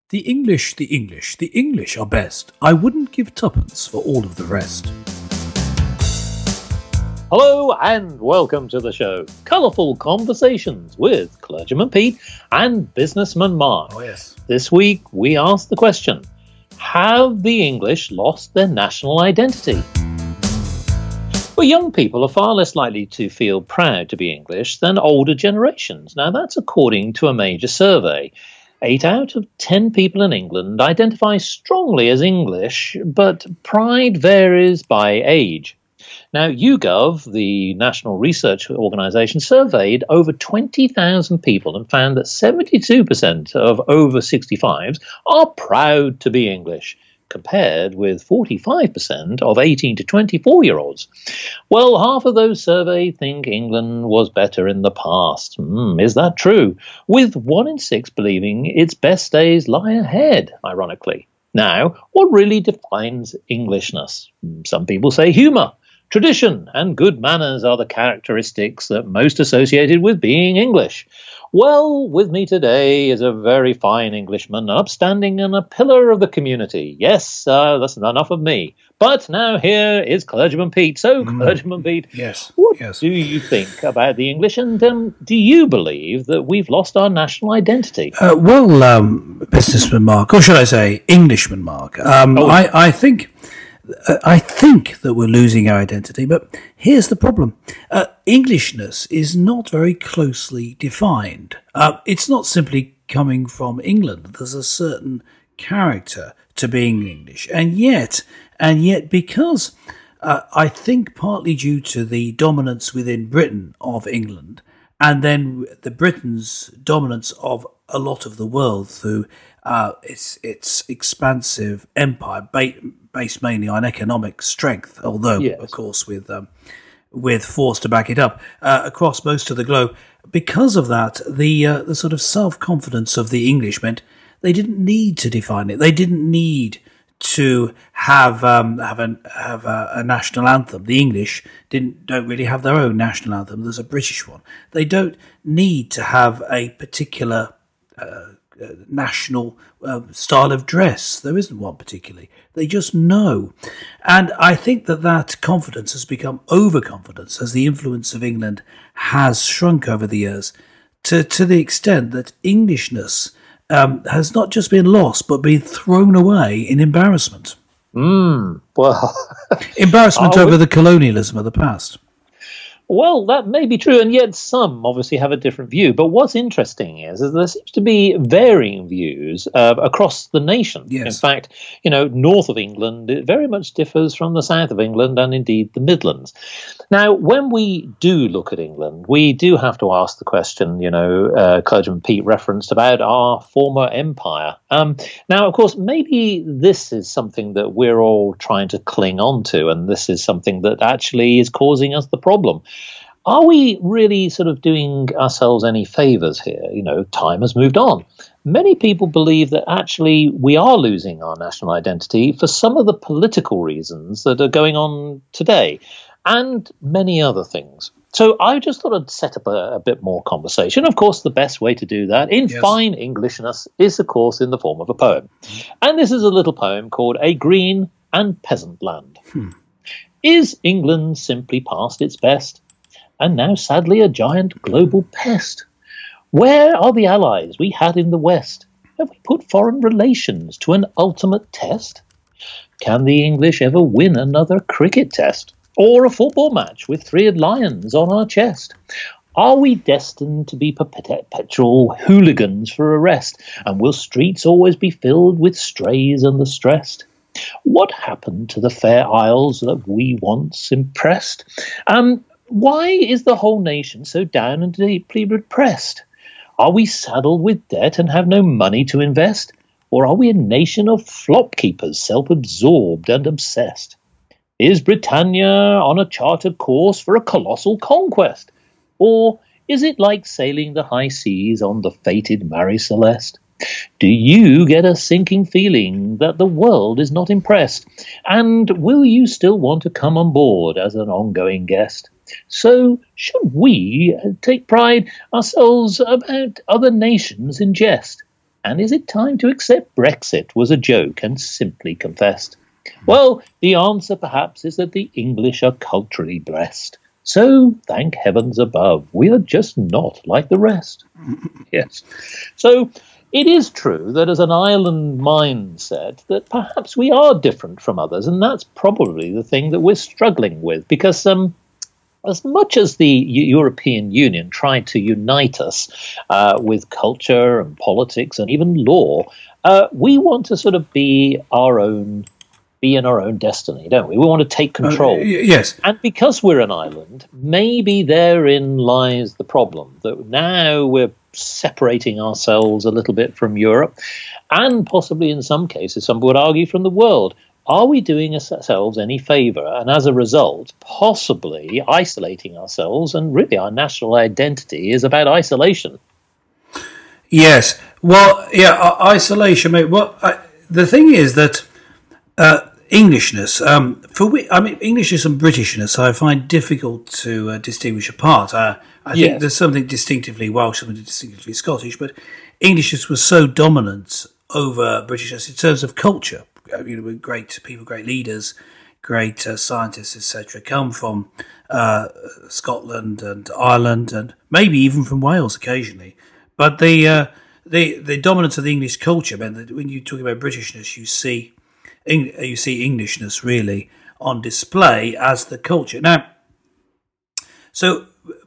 The English, the English, the English are best. I wouldn't give tuppence for all of the rest. Hello and welcome to the show. Colourful conversations with Clergyman Pete and Businessman Mark. Oh, yes. This week we ask the question, have the English lost their national identity? Well, young people are far less likely to feel proud to be English than older generations. Now, that's according to a major survey. 8 out of 10 people in England identify strongly as English, but pride varies by age. Now, YouGov, the national research organisation, surveyed over 20,000 people and found that 72% of over 65s are proud to be English, compared with 45% of 18 to 24-year-olds. Well, half of those surveyed think England was better in the past. Is that true? With 1 in 6 believing its best days lie ahead, ironically. Now, what really defines Englishness? Some people say humour. Tradition and good manners are the characteristics that most associated with being English. Well, with me today is a very fine Englishman, upstanding and a pillar of the community. Yes, that's enough of me. But now here is Clergyman Pete. So, Clergyman Pete, what do you think about the English? And do you believe that we've lost our national identity? Businessman Mark, or should I say Englishman Mark, I think that we're losing our identity, but here's the problem. Englishness is not very closely defined. It's not simply coming from England. There's a certain character to being English. And yet, because I think partly due to the dominance within Britain of England, and then the Britain's dominance of a lot of the world through its expansive empire, based mainly on economic strength, although, of course, with force to back it up, across most of the globe. Because of that, the sort of self-confidence of the English meant they didn't need to define it. They didn't need to have a national anthem. The English don't really have their own national anthem. There's a British one. They don't need to have a particular national style of dress. There isn't one particularly. They just know. And I think that confidence has become overconfidence as the influence of England has shrunk over the years to the extent that Englishness has not just been lost but been thrown away in embarrassment. Well, embarrassment over the colonialism of the past. Well, that may be true, and yet some obviously have a different view. But what's interesting is there seems to be varying views across the nation. Yes. In fact, north of England, it very much differs from the south of England and indeed the Midlands. Now, when we do look at England, we do have to ask the question, Clergyman Pete referenced about our former empire. Now, of course, maybe this is something that we're all trying to cling on to, and this is something that actually is causing us the problem. Are we really sort of doing ourselves any favours here? Time has moved on. Many people believe that actually we are losing our national identity for some of the political reasons that are going on today and many other things. So I just thought I'd set up a bit more conversation. Of course, the best way to do that in fine Englishness is, of course, in the form of a poem. And this is a little poem called A Green and Peasant Land. Is England simply past its best, and now sadly a giant global pest? Where are the allies we had in the West? Have we put foreign relations to an ultimate test? Can the English ever win another cricket test, or a football match with 3 lions on our chest? Are we destined to be perpetual hooligans for arrest, and will streets always be filled with strays and the stressed? What happened to the fair isles that we once impressed? Why is the whole nation so down and deeply repressed? Are we saddled with debt and have no money to invest? Or are we a nation of flopkeepers, self-absorbed and obsessed? Is Britannia on a chartered course for a colossal conquest? Or is it like sailing the high seas on the fated Marie Celeste? Do you get a sinking feeling that the world is not impressed? And will you still want to come on board as an ongoing guest? So should we take pride ourselves about other nations in jest? And is it time to accept Brexit was a joke and simply confessed? Well, the answer perhaps is that the English are culturally blessed. So, thank heavens above, we are just not like the rest. Yes. So, it is true that as an island mindset that perhaps we are different from others, and that's probably the thing that we're struggling with, because as much as the European Union tried to unite us with culture and politics and even law, we want to sort of be in our own destiny, don't we? We want to take control. Yes. And because we're an island, maybe therein lies the problem, that now we're separating ourselves a little bit from Europe, and possibly in some cases, some would argue, from the world. Are we doing ourselves any favour? And as a result, possibly isolating ourselves, and really our national identity is about isolation. Yes. Well, yeah, isolation. Well, the thing is that Englishness, Englishness and Britishness, I find difficult to distinguish apart. I think there's something distinctively Welsh, something distinctively Scottish, but Englishness was so dominant over Britishness in terms of culture. Great people, great leaders, great scientists, etc., come from Scotland and Ireland, and maybe even from Wales occasionally. But the dominance of the English culture meant that when you talk about Britishness, you see Englishness really on display as the culture. Now, so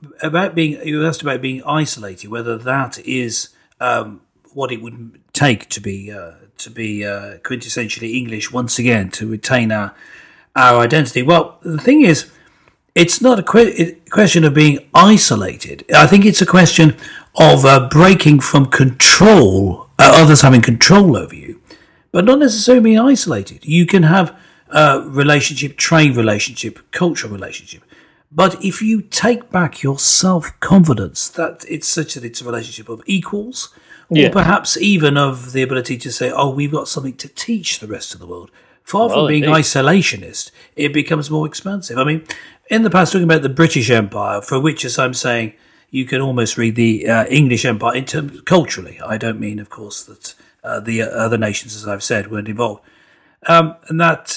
you asked about being isolated, whether that is what it would take to be quintessentially English once again, to retain our identity. Well, the thing is, it's not a question of being isolated. I think it's a question of breaking from control, others having control over you, but not necessarily being isolated. You can have relationship, trade relationship, cultural relationship. But if you take back your self-confidence, that it's such that it's a relationship of equals, or perhaps even of the ability to say, oh, we've got something to teach the rest of the world. Far from being isolationist, it becomes more expansive. I mean, in the past, talking about the British Empire, for which, as I'm saying, you can almost read the English Empire in terms culturally. I don't mean, of course, that the other nations, as I've said, weren't involved. And that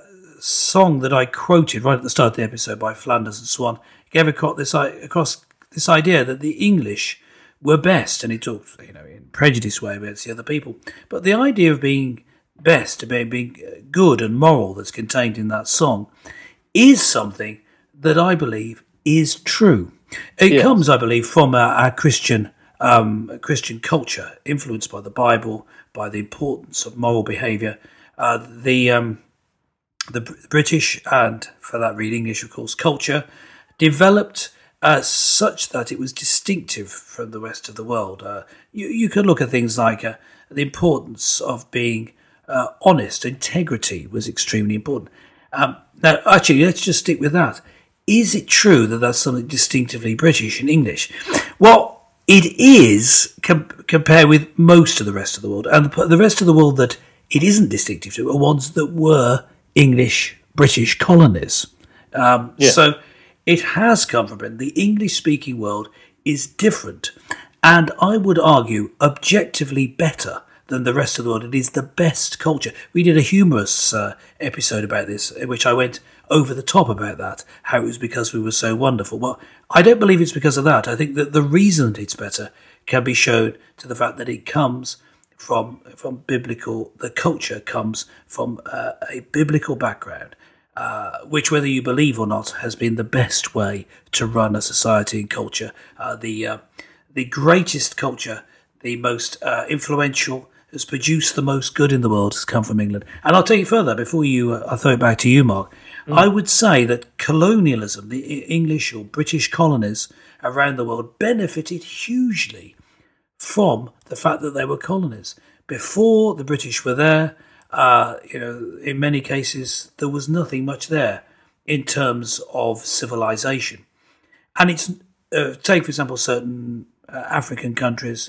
song that I quoted right at the start of the episode by Flanders and Swan gave across this idea that the English were best, and he talked, in prejudice way against the other people. But the idea of being best, of being good and moral that's contained in that song, is something that I believe is true. It comes, I believe, from our Christian culture, influenced by the Bible, by the importance of moral behaviour. The British, and for that read English, of course, culture, developed such that it was distinctive from the rest of the world. You could look at things like the importance of being honest. Integrity was extremely important. Now, actually, let's just stick with that. Is it true that that's something distinctively British and English? Well, it is compared with most of the rest of the world. And the rest of the world that it isn't distinctive to are ones that were English, British colonies. So it has come from Britain. The English-speaking world is different, and I would argue objectively better than the rest of the world. It is the best culture. We did a humorous episode about this, in which I went over the top about that, how it was because we were so wonderful. Well, I don't believe it's because of that. I think that the reason that it's better can be shown to the fact that it comes from biblical, the culture comes from a biblical background, which, whether you believe or not, has been the best way to run a society and culture. The greatest culture, the most influential, has produced the most good in the world, has come from England. And I'll take it further before I'll throw it back to you, Mark. I would say that colonialism, the English or British colonies around the world, benefited hugely from the fact that they were colonies. Before the British were there, in many cases, there was nothing much there in terms of civilization. And it's, take, for example, certain African countries,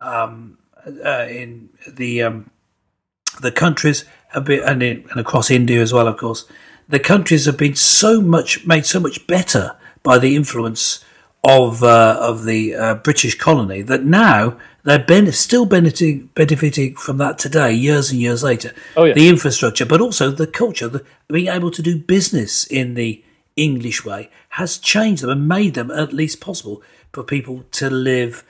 in the countries have been, and across India as well, of course, the countries have been made so much better by the influence of the British colony that now They're still benefiting from that today, years and years later. Oh, yeah. The infrastructure, but also the culture, being able to do business in the English way has changed them and made them at least possible for people to live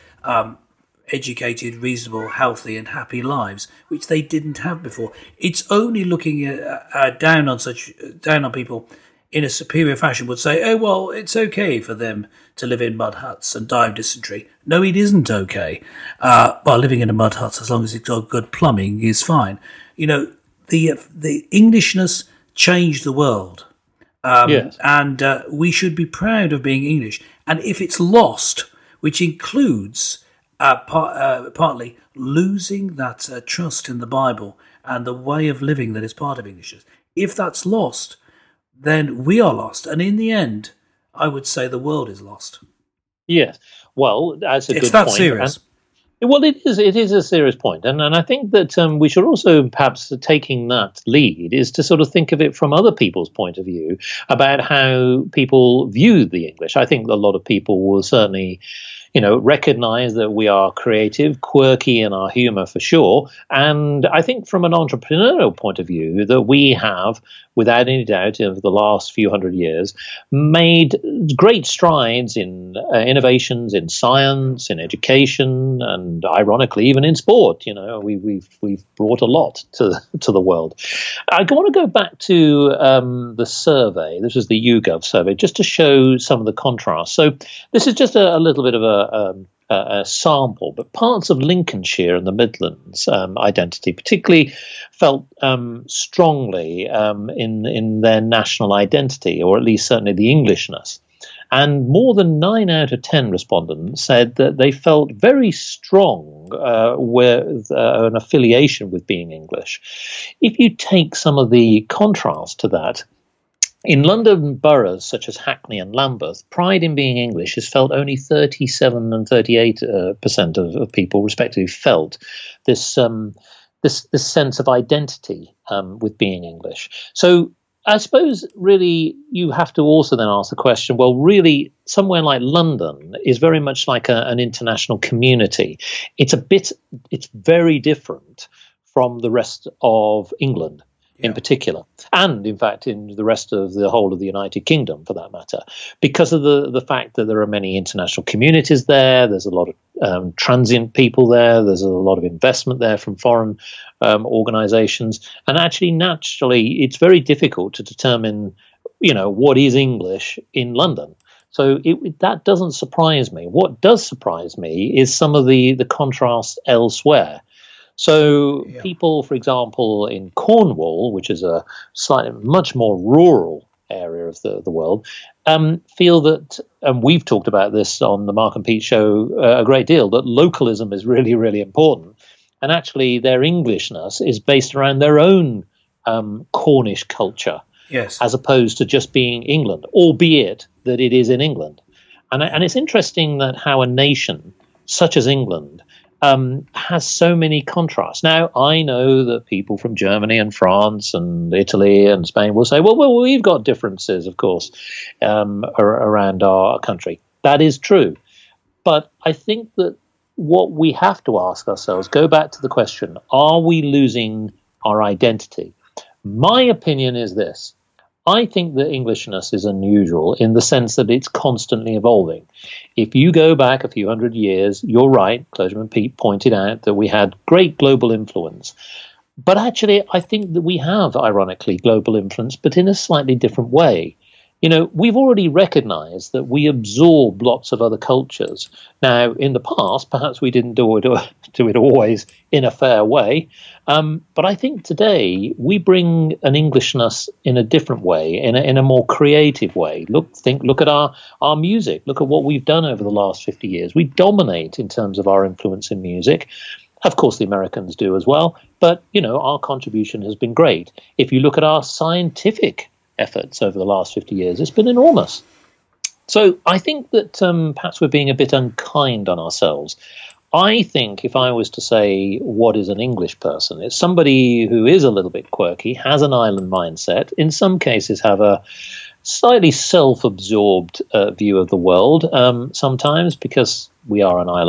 educated, reasonable, healthy and happy lives, which they didn't have before. It's only looking down on people in a superior fashion would say, oh, well, it's okay for them to live in mud huts and die of dysentery. No, it isn't okay. Well, living in a mud hut, as long as it's got good plumbing, is fine. You know, the Englishness changed the world. Yes. And we should be proud of being English. And if it's lost, which includes partly losing that trust in the Bible and the way of living that is part of Englishness, if that's lost, then we are lost. And in the end, I would say the world is lost. Yes. Well, that's a good point. It's that serious. Well, it is a serious point. And I think that we should also, perhaps taking that lead, is to sort of think of it from other people's point of view about how people view the English. I think a lot of people will certainly, recognize that we are creative, quirky in our humor for sure. And I think from an entrepreneurial point of view that we have, without any doubt, over the last few hundred years, made great strides in innovations in science, in education, and ironically, even in sport. We've brought a lot to the world. I want to go back to the survey. This is the YouGov survey, just to show some of the contrasts. So this is just a little bit of a sample, but parts of Lincolnshire and the Midlands identity particularly felt strongly in their national identity, or at least certainly the Englishness. And more than 9 out of 10 respondents said that they felt very strong with an affiliation with being English. If you take some of the contrast to that, in London boroughs such as Hackney and Lambeth, pride in being English is felt only 37 and 38% of people, respectively, felt this sense of identity with being English. So I suppose really you have to also then ask the question, well, really, somewhere like London is very much like an international community. It's very different from the rest of England. In particular, and in fact in the rest of the whole of the United Kingdom for that matter, because of the fact that there are many international communities there, there's a lot of transient people there, there's a lot of investment there from foreign organizations, and actually naturally it's very difficult to determine what is English in London. So that doesn't surprise me. What does surprise me is some of the contrasts elsewhere. So people, for example, in Cornwall, which is a slightly much more rural area of the world, feel that, and we've talked about this on the Mark and Pete show a great deal, that localism is really, really important. And actually their Englishness is based around their own Cornish culture, as opposed to just being England, albeit that it is in England. And it's interesting that how a nation such as England has so many contrasts. Now, I know that people from Germany and France and Italy and Spain will say, well, we've got differences, of course, around our country. That is true. But I think that what we have to ask ourselves, go back to the question, are we losing our identity? My opinion is this. I think that Englishness is unusual in the sense that it's constantly evolving. If you go back a few hundred years, you're right, Clergyman Pete pointed out that we had great global influence. But actually, I think that we have, ironically, global influence, but in a slightly different way. We've already recognized that we absorb lots of other cultures. Now, in the past, perhaps we didn't do it always in a fair way. But I think today we bring an Englishness in a different way, in a more creative way. Look at our music. Look at what we've done over the last 50 years. We dominate in terms of our influence in music. Of course, the Americans do as well. But, our contribution has been great. If you look at our scientific efforts over the last 50 years, it's been enormous. So I think that perhaps we're being a bit unkind on ourselves. I think if I was to say what is an English person, it's somebody who is a little bit quirky, has an island mindset, in some cases have a slightly self-absorbed view of the world sometimes because we are an island,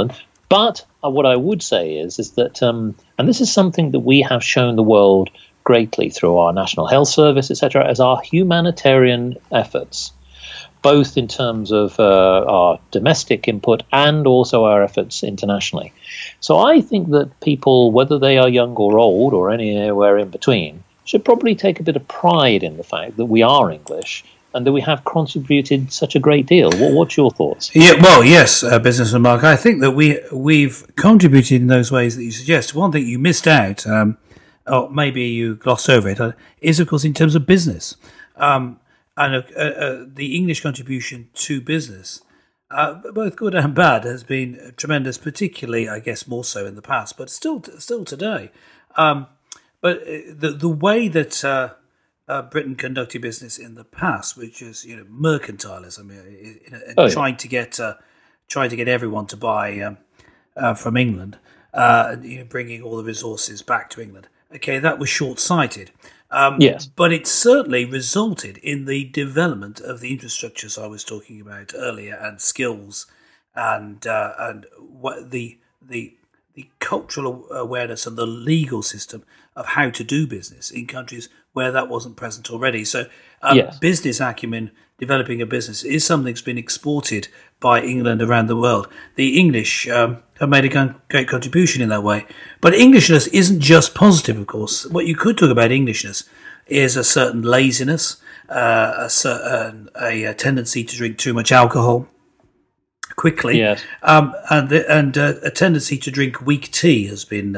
But what I would say is that, and this is something that we have shown the world greatly through our National Health Service, etc., as our humanitarian efforts, both in terms of our domestic input and also our efforts internationally. So I think that people, whether they are young or old or anywhere in between, should probably take a bit of pride in the fact that we are English and that we have contributed such a great deal. What's your thoughts? Yeah, well, yes, Businessman Mark. I think that we've contributed in those ways that you suggest. One thing you missed out, or maybe you glossed over it, is, of course, in terms of business. And the English contribution to business, both good and bad, has been tremendous, particularly, I guess, more so in the past, but still today. But the way that Britain conducted business in the past, which is mercantilism, trying to get everyone to buy from England, bringing all the resources back to England. Okay, that was short-sighted. Yes, but it certainly resulted in the development of the infrastructures I was talking about earlier, and skills, and what the cultural awareness and the legal system of how to do business in countries where that wasn't present already. So business acumen, developing a business, is something that's been exported by England around the world. The English have made a great contribution in that way. But Englishness isn't just positive, of course. What you could talk about Englishness is a certain laziness, a tendency to drink too much alcohol quickly, yes. And a tendency to drink weak tea has been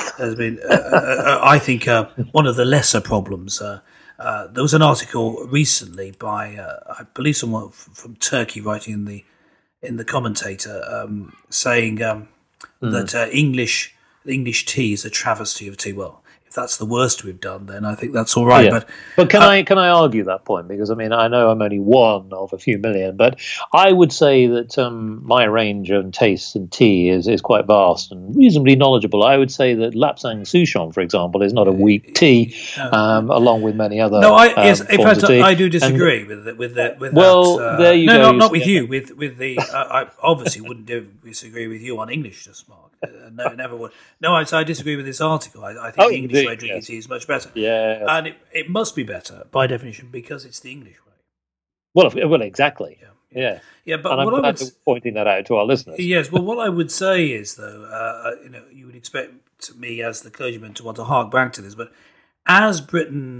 I think, one of the lesser problems. There was an article recently by, I believe, someone from Turkey writing in the Commentator, saying that English tea is a travesty of tea. Well, if that's the worst we've done, then I think that's all right. Yeah. But can I argue that point? Because I know I'm only one of a few million, but I would say that my range of tastes in tea is quite vast and reasonably knowledgeable. I would say that Lapsang Souchong, for example, is not a weak tea, along with many other. No, in fact, I do disagree with that. There you go. No, not with you. With the, I obviously wouldn't disagree with you on Englishness, Mark. No, never would. No, I disagree with this article. I think the English way of drinking tea is much better. Yeah, and it must be better by definition because it's the English way. Well, exactly. Yeah. But and I'm glad you're pointing that out to our listeners. Yes. Well, what I would say is, though, you would expect me as the clergyman to want to hark back to this, but as Britain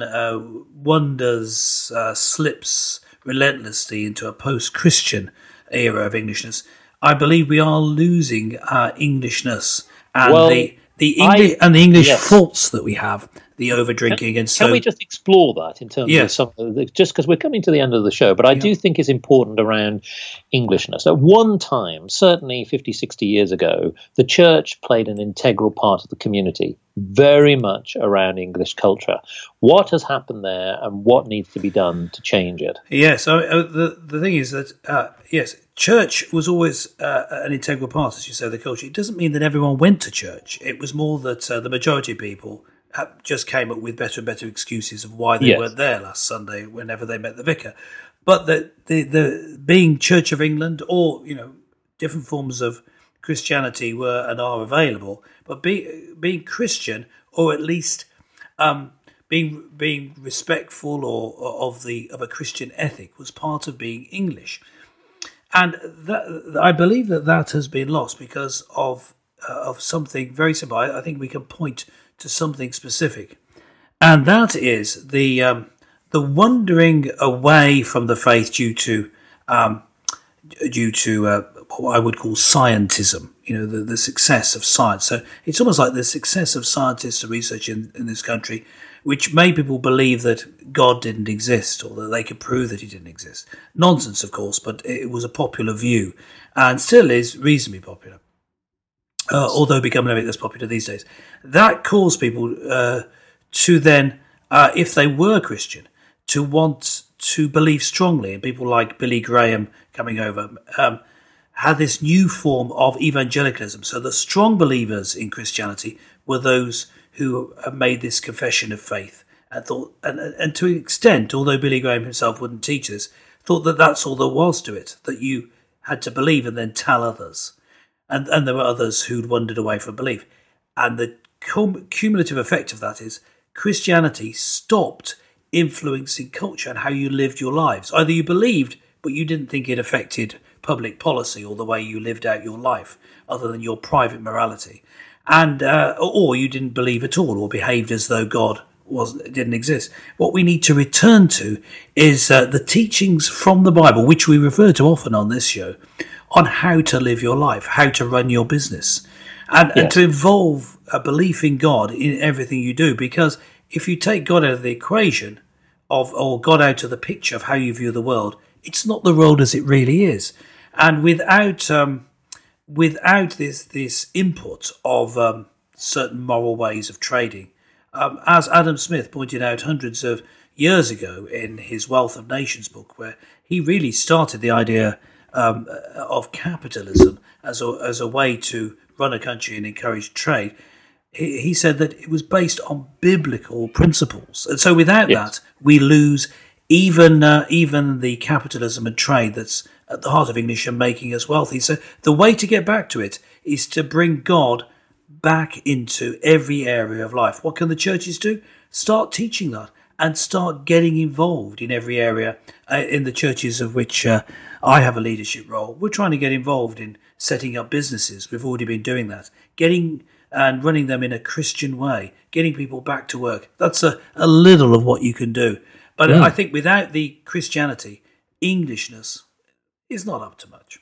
slips relentlessly into a post-Christian era of Englishness, I believe we are losing our Englishness and the English faults that we have, the over drinking and so. Can we just explore that in terms of some? Just because we're coming to the end of the show, but I do think it's important around Englishness. At one time, certainly 50, 60 years ago, the church played an integral part of the community, very much around English culture. What has happened there, and what needs to be done to change it? Yes, the thing is that church was always an integral part, as you say, of the culture. It doesn't mean that everyone went to church. It was more that the majority of people just came up with better and better excuses of why they weren't there last Sunday whenever they met the vicar. But the being Church of England or different forms of Christianity were and are available, but being Christian, or at least being respectful or of a Christian ethic, was part of being English. And I believe that has been lost because of something very simple. I think we can point to something specific, and that is the wandering away from the faith due to what I would call scientism. The success of science. So it's almost like the success of scientists and research in this country, which made people believe that God didn't exist or that they could prove that he didn't exist. Nonsense, of course, but it was a popular view and still is reasonably popular, although becoming a bit less popular these days. That caused people to then, if they were Christian, to want to believe strongly. And people like Billy Graham coming over had this new form of evangelicalism. So the strong believers in Christianity were those who made this confession of faith and thought, and to an extent, although Billy Graham himself wouldn't teach this, thought that that's all there was to it, that you had to believe and then tell others. and there were others who'd wandered away from belief. And the cumulative effect of that is Christianity stopped influencing culture and how you lived your lives. Either you believed, but you didn't think it affected public policy or the way you lived out your life, other than your private morality, and or you didn't believe at all, or behaved as though God didn't exist. What we need to return to is the teachings from the Bible, which we refer to often on this show, on how to live your life, how to run your business, and to involve a belief in God in everything you do. Because if you take God out of the equation or God out of the picture of how you view the world, it's not the world as it really is. And without this input of certain moral ways of trading, as Adam Smith pointed out hundreds of years ago in his Wealth of Nations book, where he really started the idea of capitalism as a way to run a country and encourage trade, he said that it was based on biblical principles. And so without that, we lose even the capitalism and trade that's at the heart of English and making us wealthy. So the way to get back to it is to bring God back into every area of life. What can the churches do? Start teaching that and start getting involved in every area. In the churches of which I have a leadership role, we're trying to get involved in setting up businesses. We've already been doing that. Getting and running them in a Christian way, getting people back to work. That's a little of what you can do. But I think without the Christianity, Englishness is not up to much.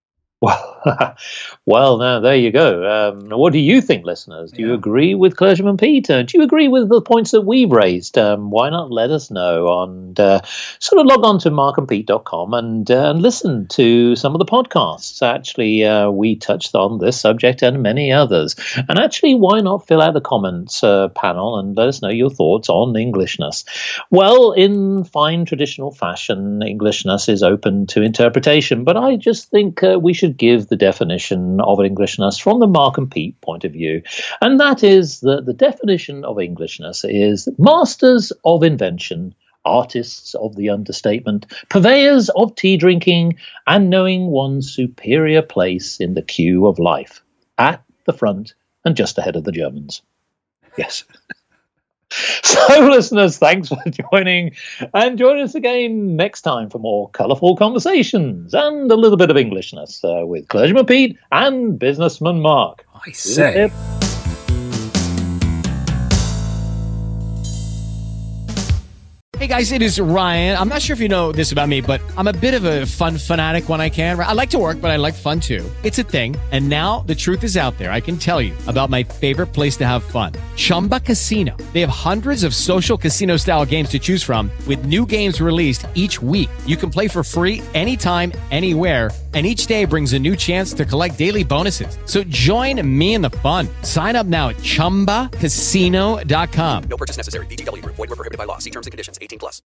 Well, now there you go. What do you think, listeners? Do you agree with Clergyman Peter? Do you agree with the points that we've raised? Why not let us know and sort of log on to markandpete.com and listen to some of the podcasts. Actually, we touched on this subject and many others. And actually, why not fill out the comments panel and let us know your thoughts on Englishness? Well, in fine traditional fashion, Englishness is open to interpretation, but I just think we should give the definition of Englishness from the Mark and Pete point of view. And that is that the definition of Englishness is masters of invention, artists of the understatement, purveyors of tea drinking, and knowing one's superior place in the queue of life, at the front and just ahead of the Germans. Yes. So, listeners, thanks for joining, and join us again next time for more colourful conversations and a little bit of Englishness with Clergyman Pete and Businessman Mark. I say. Hey guys, it is Ryan. I'm not sure if you know this about me, but I'm a bit of a fun fanatic when I can. I like to work, but I like fun too. It's a thing. And now the truth is out there. I can tell you about my favorite place to have fun. Chumba Casino. They have hundreds of social casino style games to choose from with new games released each week. You can play for free anytime, anywhere. And each day brings a new chance to collect daily bonuses. So join me in the fun. Sign up now at ChumbaCasino.com. No purchase necessary. VGW Group. Void where prohibited by law. See terms and conditions. 18+.